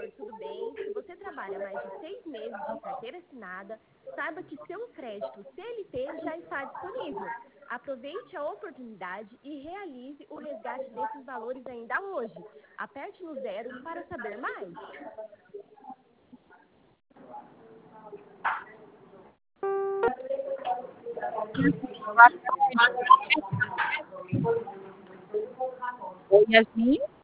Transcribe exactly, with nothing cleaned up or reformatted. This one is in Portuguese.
Oi, tudo bem? Se você trabalha mais de seis meses de carteira assinada, saiba que seu crédito C L T já está disponível. Aproveite a oportunidade e realize o resgate desses valores ainda hoje. Aperte no zero para saber mais. Oi, Yasmin.